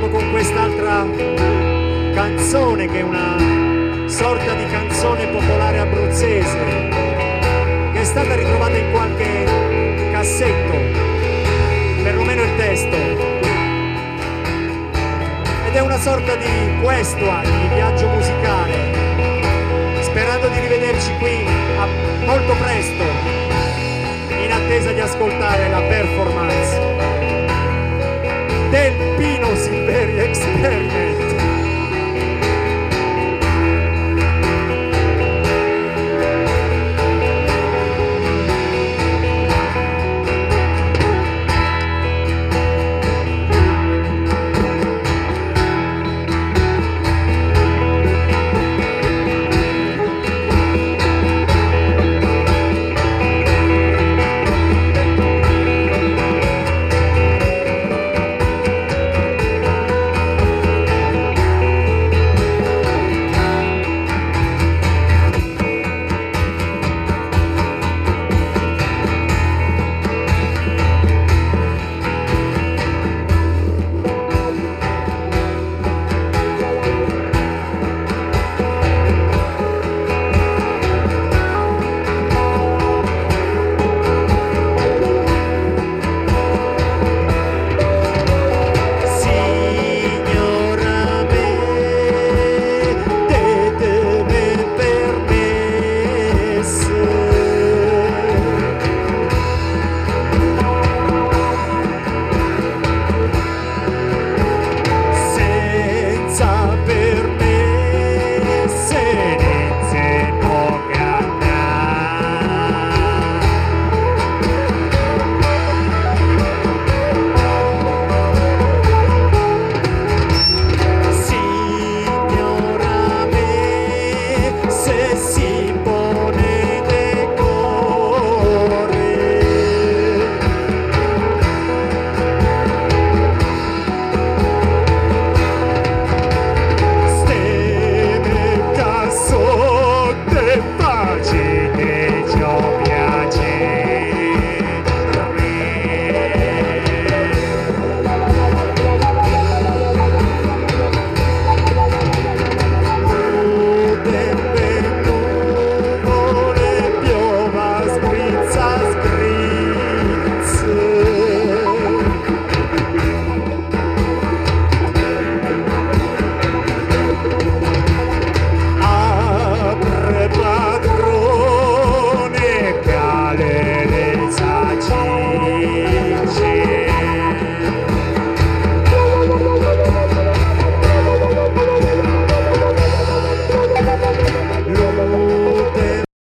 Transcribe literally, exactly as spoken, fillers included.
chiudiamo con quest'altra canzone che è una sorta di canzone popolare abruzzese che è stata ritrovata in qualche cassetto, perlomeno il testo, ed è una sorta di questo anche, di viaggio musicale, sperando di rivederci qui a molto presto, in attesa di ascoltare la performance del Pino Silverio